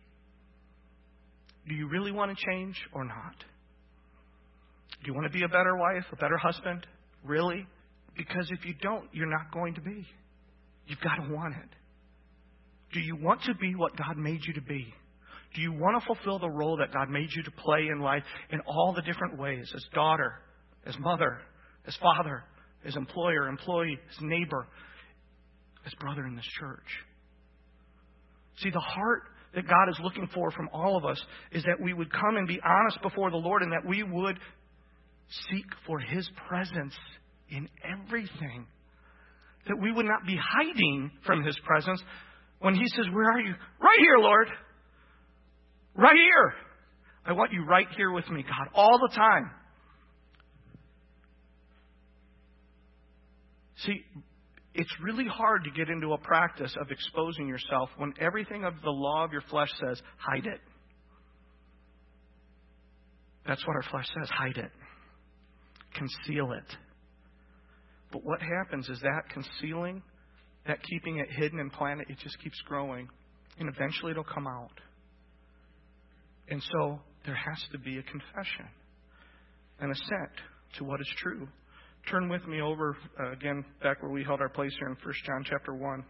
Do you really want to change or not? Do you want to be a better wife, a better husband? Really? Because if you don't, you're not going to be. You've got to want it. Do you want to be what God made you to be? Do you want to fulfill the role that God made you to play in life in all the different ways? As daughter, as mother, as father, as employer, employee, as neighbor, as brother in this church. See, the heart that God is looking for from all of us is that we would come and be honest before the Lord, and that we would seek for His presence in everything. That we would not be hiding from His presence when He says, where are you? Right here, Lord. Right here. I want you right here with me, God, all the time. See, it's really hard to get into a practice of exposing yourself when everything of the law of your flesh says, hide it. That's what our flesh says, hide it. Conceal it. But what happens is that concealing, that keeping it hidden and planted, it just keeps growing. And eventually it'll come out. And so there has to be a confession, an assent to what is true. Turn with me over, again, back where we held our place here in 1 John chapter 1.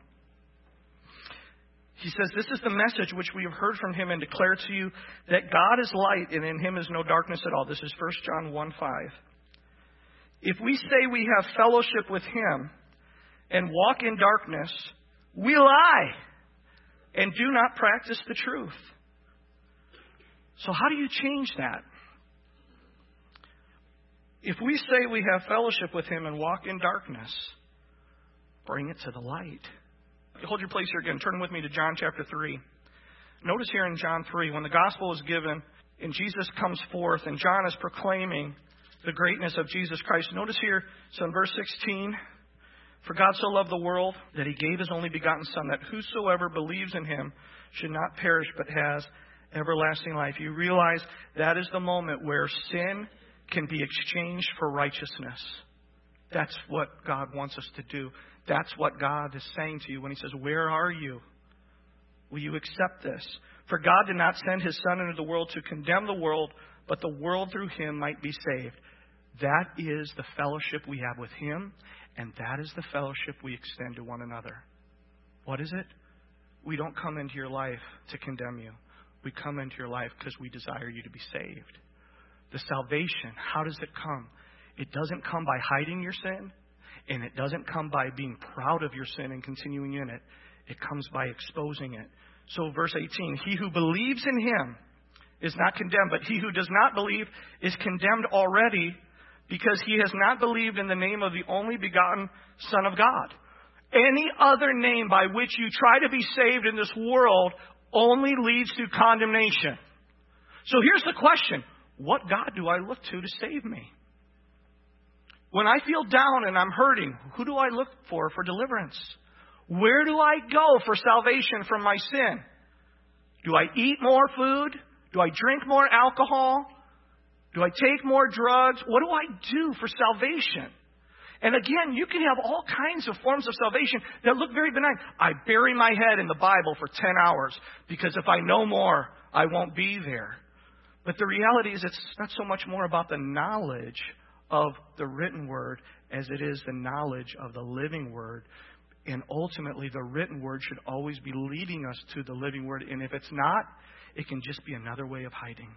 He says, this is the message which we have heard from Him and declare to you, that God is light and in Him is no darkness at all. This is 1 John 1:5. If we say we have fellowship with Him and walk in darkness, we lie and do not practice the truth. So how do you change that? If we say we have fellowship with Him and walk in darkness, bring it to the light. Hold your place here again. Turn with me to John chapter 3. Notice here in John 3, when the gospel is given and Jesus comes forth and John is proclaiming the greatness of Jesus Christ. Notice here, so in verse 16, for God so loved the world that He gave His only begotten Son, that whosoever believes in Him should not perish but has everlasting life. You realize that is the moment where sin can be exchanged for righteousness. That's what God wants us to do. That's what God is saying to you when He says, where are you? Will you accept this? For God did not send His Son into the world to condemn the world, but the world through Him might be saved. That is the fellowship we have with Him, and that is the fellowship we extend to one another. What is it? We don't come into your life to condemn you. We come into your life because we desire you to be saved. The salvation, how does it come? It doesn't come by hiding your sin, and it doesn't come by being proud of your sin and continuing in it. It comes by exposing it. So verse 18, he who believes in Him is not condemned, but he who does not believe is condemned already, because he has not believed in the name of the only begotten Son of God. Any other name by which you try to be saved in this world only leads to condemnation. So here's the question. What God do I look to save me? When I feel down and I'm hurting, who do I look for deliverance? Where do I go for salvation from my sin? Do I eat more food? Do I drink more alcohol? Do I take more drugs? What do I do for salvation? And again, you can have all kinds of forms of salvation that look very benign. I bury my head in the Bible for 10 hours because if I know more, I won't be there. But the reality is it's not so much more about the knowledge of the written word as it is the knowledge of the living word. And ultimately, the written word should always be leading us to the living word. And if it's not, it can just be another way of hiding.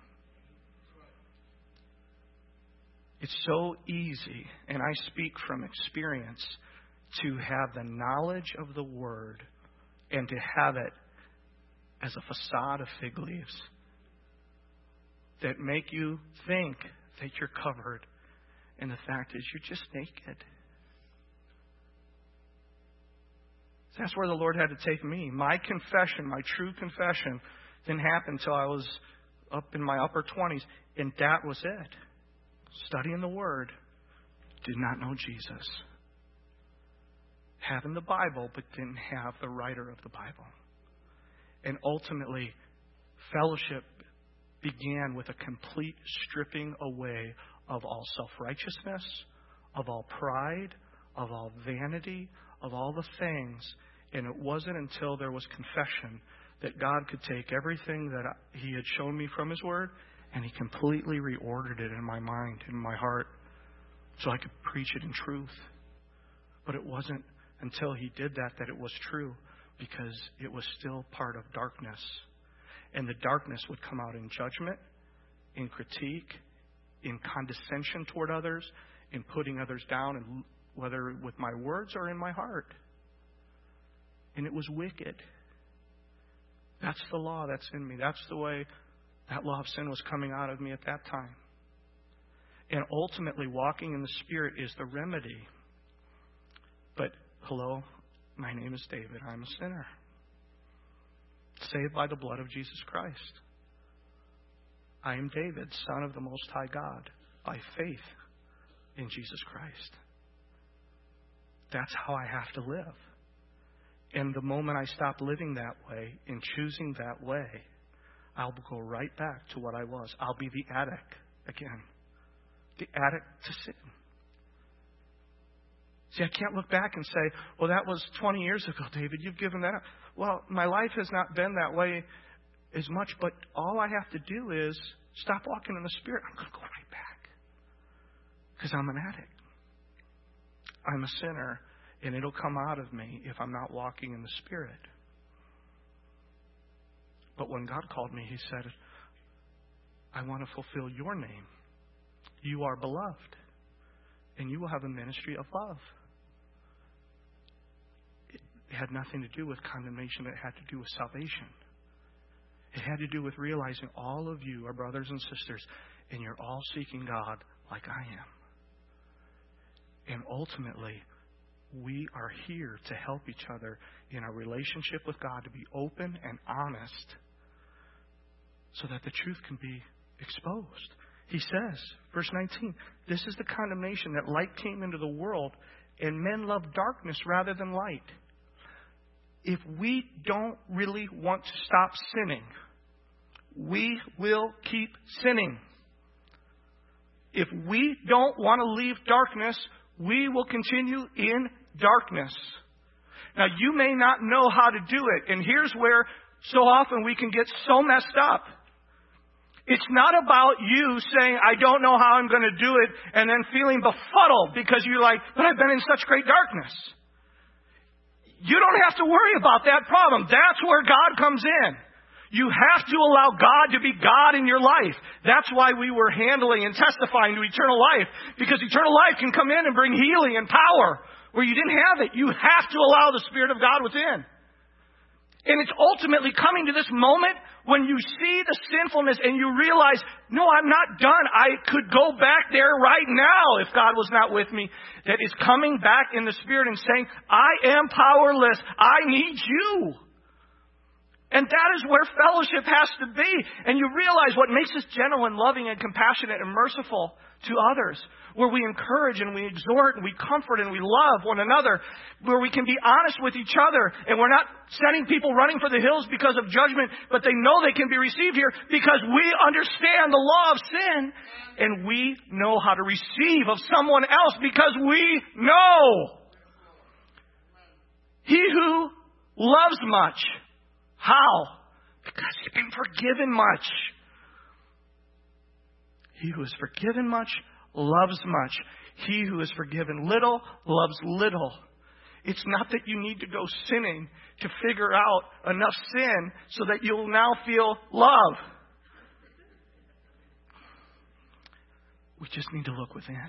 It's so easy, and I speak from experience, to have the knowledge of the Word and to have it as a facade of fig leaves that make you think that you're covered. And the fact is, you're just naked. That's where the Lord had to take me. My confession, my true confession, didn't happen until I was up in my upper 20s. And that was it. Studying the Word. Did not know Jesus. Having the Bible, but didn't have the writer of the Bible. And ultimately, fellowship began with a complete stripping away of all self-righteousness, of all pride, of all vanity, of all the things. And it wasn't until there was confession that God could take everything that He had shown me from His Word, and He completely reordered it in my mind, in my heart, so I could preach it in truth. But it wasn't until He did that it was true, because it was still part of darkness. And the darkness would come out in judgment, in critique, in condescension toward others, in putting others down, and whether with my words or in my heart. And it was wicked. That's the law that's in me. That's the way that law of sin was coming out of me at that time. And ultimately, walking in the Spirit is the remedy. But, hello, my name is David. I'm a sinner. Saved by the blood of Jesus Christ. I am David, son of the Most High God, by faith in Jesus Christ. That's how I have to live. And the moment I stop living that way and choosing that way, I'll go right back to what I was. I'll be the addict again. The addict to sin. See, I can't look back and say, well, that was 20 years ago, David. You've given that up. Well, my life has not been that way as much, but all I have to do is stop walking in the Spirit. I'm going to go right back. Because I'm an addict. I'm a sinner, and it'll come out of me if I'm not walking in the Spirit. But when God called me, He said, I want to fulfill your name. You are beloved, and you will have a ministry of love. It had nothing to do with condemnation. It had to do with salvation. It had to do with realizing all of you are brothers and sisters, and you're all seeking God like I am. And ultimately, we are here to help each other in our relationship with God to be open and honest so that the truth can be exposed. He says, verse 19, this is the condemnation that light came into the world, and men love darkness rather than light. If we don't really want to stop sinning, we will keep sinning. If we don't want to leave darkness, we will continue in darkness. Now, you may not know how to do it, and here's where so often we can get so messed up. It's not about you saying, I don't know how I'm going to do it, and then feeling befuddled because you're like, but I've been in such great darkness. You don't have to worry about that problem. That's where God comes in. You have to allow God to be God in your life. That's why we were handling and testifying to eternal life, because eternal life can come in and bring healing and power where you didn't have it. You have to allow the Spirit of God within. And it's ultimately coming to this moment when you see the sinfulness and you realize, no, I'm not done. I could go back there right now if God was not with me. That is coming back in the Spirit and saying, I am powerless. I need you. And that is where fellowship has to be. And you realize what makes us gentle and loving and compassionate and merciful to others, where we encourage and we exhort and we comfort and we love one another, where we can be honest with each other, and we're not sending people running for the hills because of judgment, but they know they can be received here because we understand the law of sin, and we know how to receive of someone else because we know. He who loves much. How? Because he's been forgiven much. He who is forgiven much loves much. He who is forgiven little loves little. It's not that you need to go sinning to figure out enough sin so that you'll now feel love. We just need to look within.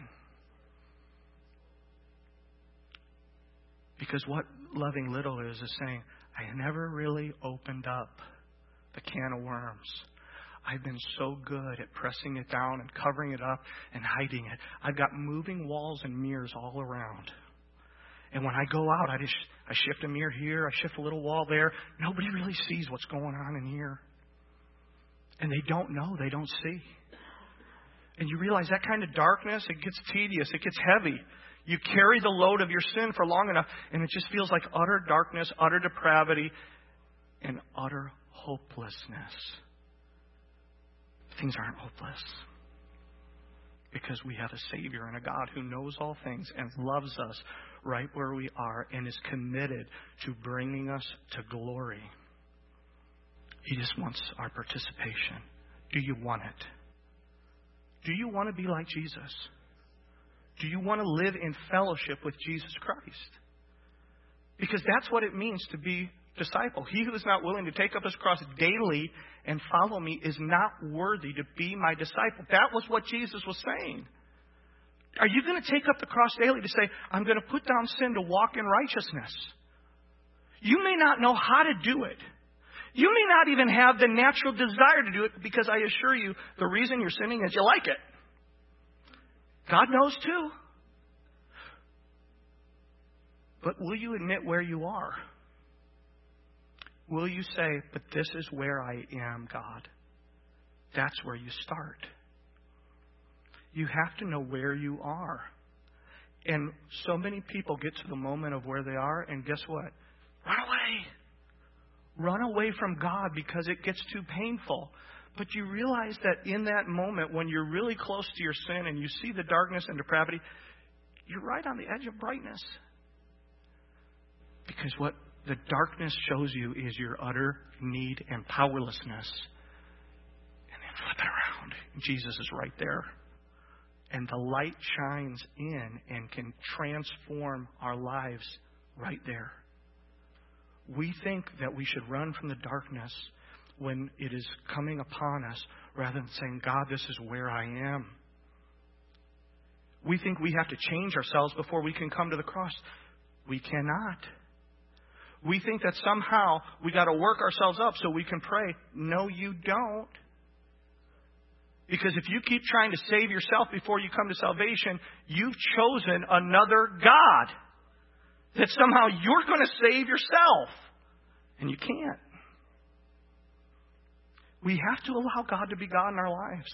Because what loving little is saying, I never really opened up the can of worms. I've been so good at pressing it down and covering it up and hiding it. I've got moving walls and mirrors all around. And when I go out, I shift a mirror here, I shift a little wall there. Nobody really sees what's going on in here. And they don't know, they don't see. And you realize that kind of darkness, it gets tedious, it gets heavy. You carry the load of your sin for long enough, and it just feels like utter darkness, utter depravity, and utter hopelessness. Things aren't hopeless because we have a Savior and a God who knows all things and loves us right where we are and is committed to bringing us to glory. He just wants our participation. Do you want it? Do you want to be like Jesus? Do you want to live in fellowship with Jesus Christ? Because that's what it means to be a disciple. He who is not willing to take up his cross daily and follow me is not worthy to be my disciple. That was what Jesus was saying. Are you going to take up the cross daily to say, I'm going to put down sin to walk in righteousness? You may not know how to do it. You may not even have the natural desire to do it, because I assure you, the reason you're sinning is you like it. God knows too. But will you admit where you are? Will you say, but this is where I am, God? That's where you start. You have to know where you are. And so many people get to the moment of where they are, and guess what? Run away. Run away from God because it gets too painful. But you realize that in that moment, when you're really close to your sin and you see the darkness and depravity, you're right on the edge of brightness. Because what the darkness shows you is your utter need and powerlessness. And then flip it around. Jesus is right there. And the light shines in and can transform our lives right there. We think that we should run from the darkness when it is coming upon us, rather than saying, God, this is where I am. We think we have to change ourselves before we can come to the cross. We cannot. We think that somehow we got to work ourselves up so we can pray. No, you don't. Because if you keep trying to save yourself before you come to salvation, you've chosen another God. That somehow you're going to save yourself. And you can't. We have to allow God to be God in our lives.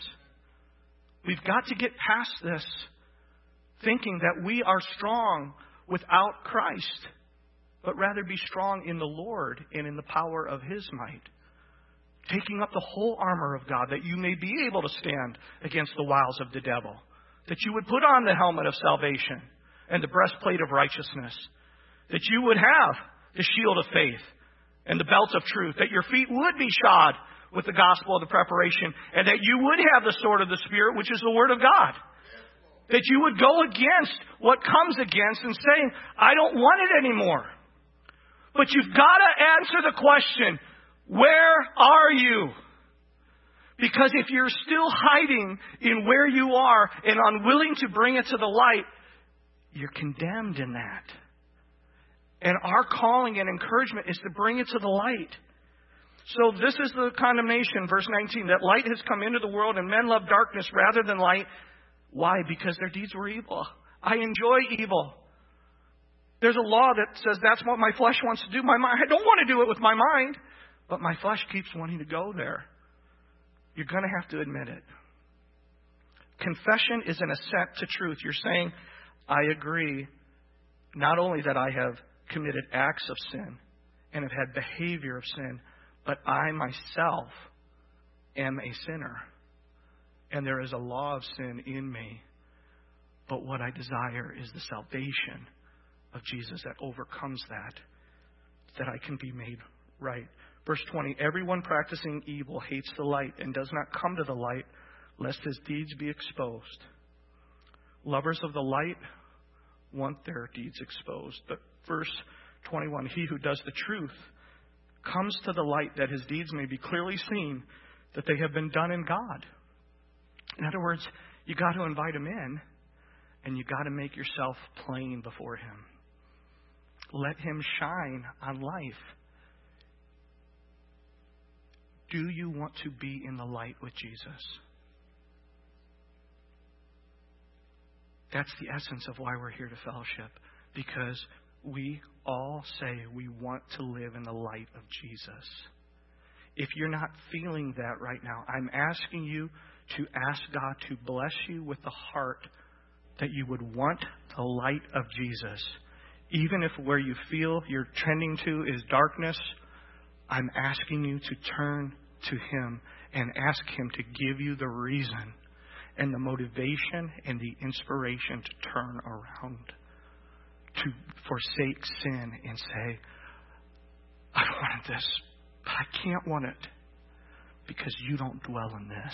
We've got to get past this thinking that we are strong without Christ, but rather be strong in the Lord and in the power of His might. Taking up the whole armor of God, that you may be able to stand against the wiles of the devil. That you would put on the helmet of salvation and the breastplate of righteousness. That you would have the shield of faith and the belt of truth. That your feet would be shod with the gospel of the preparation. And that you would have the sword of the Spirit, which is the Word of God. That you would go against what comes against and saying, I don't want it anymore. But you've got to answer the question, where are you? Because if you're still hiding in where you are and unwilling to bring it to the light, you're condemned in that. And our calling and encouragement is to bring it to the light. So this is the condemnation, verse 19, that light has come into the world and men love darkness rather than light. Why? Because their deeds were evil. I enjoy evil. There's a law that says that's what my flesh wants to do. My mind, I don't want to do it with my mind, but my flesh keeps wanting to go there. You're going to have to admit it. Confession is an assent to truth. You're saying, I agree, not only that I have committed acts of sin and have had behavior of sin, but I myself am a sinner. And there is a law of sin in me. But what I desire is the salvation of Jesus that overcomes that I can be made right. Verse 20, everyone practicing evil hates the light and does not come to the light, lest his deeds be exposed. Lovers of the light want their deeds exposed. But verse 21, he who does the truth comes to the light that his deeds may be clearly seen, that they have been done in God. In other words, you got to invite him in, and you got to make yourself plain before him. Let him shine on life. Do you want to be in the light with Jesus? That's the essence of why we're here to fellowship. Because we all say we want to live in the light of Jesus. If you're not feeling that right now, I'm asking you to ask God to bless you with the heart that you would want the light of Jesus. Even if where you feel you're trending to is darkness, I'm asking you to turn to Him and ask Him to give you the reason and the motivation and the inspiration to turn around, to forsake sin and say, I wanted this, but I can't want it because you don't dwell in this.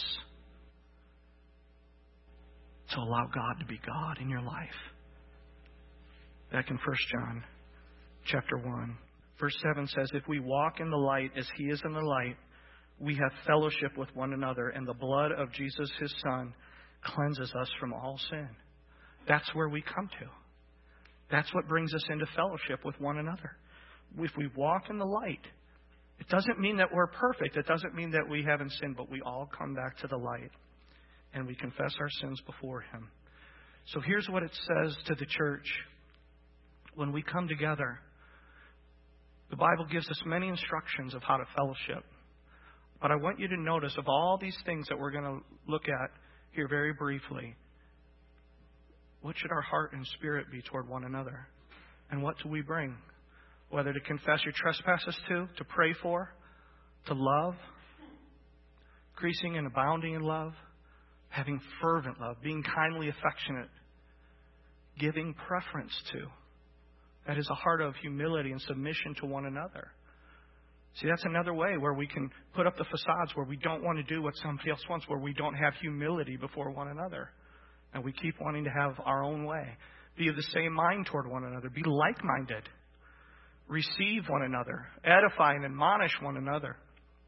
So allow God to be God in your life. Back in 1 John chapter 1, verse 7 says, if we walk in the light as He is in the light, we have fellowship with one another, and the blood of Jesus, His Son, cleanses us from all sin. That's where we come to. That's what brings us into fellowship with one another. If we walk in the light, it doesn't mean that we're perfect. It doesn't mean that we haven't sinned, but we all come back to the light and we confess our sins before Him. So here's what it says to the church. When we come together, the Bible gives us many instructions of how to fellowship. But I want you to notice of all these things that we're going to look at here very briefly, what should our heart and spirit be toward one another? And what do we bring? Whether to confess your trespasses to pray for, to love, increasing and abounding in love, having fervent love, being kindly affectionate, giving preference to. That is a heart of humility and submission to one another. See, that's another way where we can put up the facades where we don't want to do what somebody else wants, where we don't have humility before one another. And we keep wanting to have our own way. Be of the same mind toward one another. Be like-minded. Receive one another. Edify and admonish one another.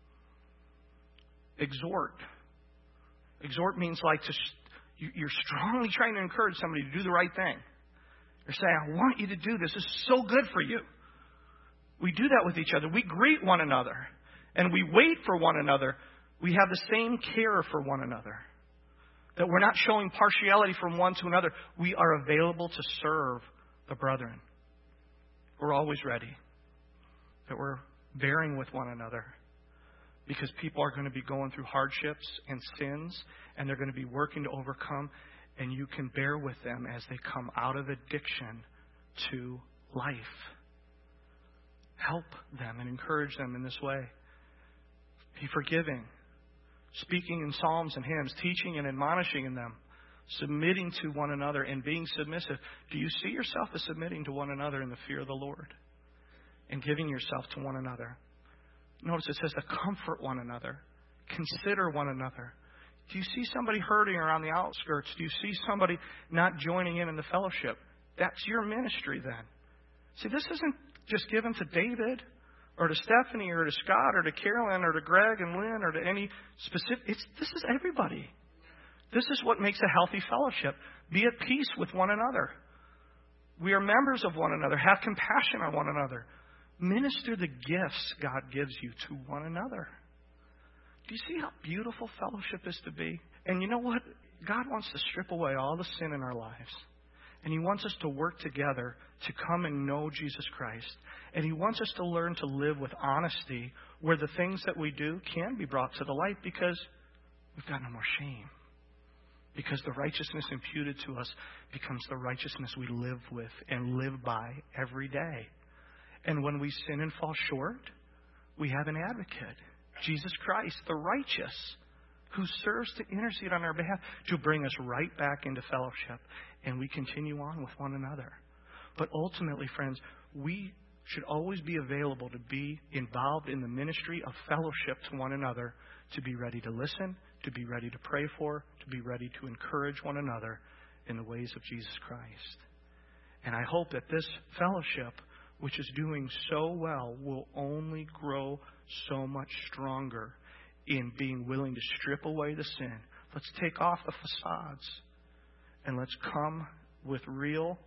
Exhort. Exhort means like you're strongly trying to encourage somebody to do the right thing. You're saying, I want you to do this. This is so good for you. We do that with each other. We greet one another. And we wait for one another. We have the same care for one another. That we're not showing partiality from one to another. We are available to serve the brethren. We're always ready. That we're bearing with one another. Because people are going to be going through hardships and sins. And they're going to be working to overcome. And you can bear with them as they come out of addiction to life. Help them and encourage them in this way. Be forgiving. Speaking in psalms and hymns. Teaching and admonishing in them. Submitting to one another and being submissive. Do you see yourself as submitting to one another in the fear of the Lord? And giving yourself to one another. Notice it says to comfort one another. Consider one another. Do you see somebody hurting around the outskirts? Do you see somebody not joining in the fellowship? That's your ministry then. See, this isn't just given to David or to Stephanie or to Scott or to Carolyn or to Greg and Lynn or to any specific. This is everybody. This is what makes a healthy fellowship. Be at peace with one another. We are members of one another. Have compassion on one another. Minister the gifts God gives you to one another. Do you see how beautiful fellowship is to be? And you know what? God wants to strip away all the sin in our lives. And He wants us to work together to come and know Jesus Christ. And He wants us to learn to live with honesty where the things that we do can be brought to the light because we've got no more shame. Because the righteousness imputed to us becomes the righteousness we live with and live by every day. And when we sin and fall short, we have an advocate, Jesus Christ, the righteous, who serves to intercede on our behalf to bring us right back into fellowship. And we continue on with one another. But ultimately, friends, we should always be available to be involved in the ministry of fellowship to one another, to be ready to listen, to be ready to pray for, to be ready to encourage one another in the ways of Jesus Christ. And I hope that this fellowship, which is doing so well, will only grow so much stronger in being willing to strip away the sin. Let's take off the facades and let's come with real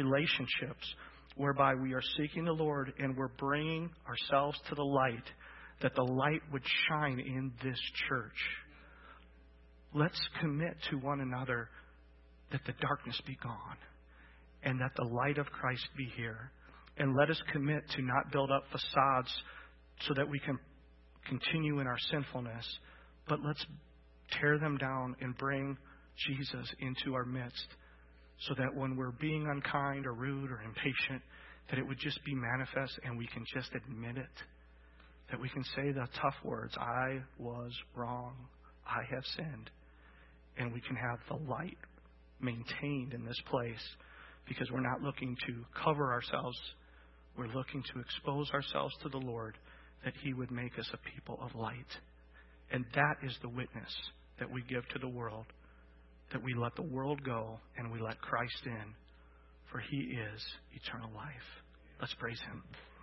relationships whereby we are seeking the Lord and we're bringing ourselves to the light, that the light would shine in this church. Let's commit to one another that the darkness be gone and that the light of Christ be here. And let us commit to not build up facades so that we can continue in our sinfulness, but let's tear them down and bring Jesus into our midst so that when we're being unkind or rude or impatient, that it would just be manifest and we can just admit it. That we can say the tough words, I was wrong, I have sinned. And we can have the light maintained in this place because we're not looking to cover ourselves. We're looking to expose ourselves to the Lord that He would make us a people of light. And that is the witness that we give to the world, that we let the world go and we let Christ in, for He is eternal life. Let's praise Him.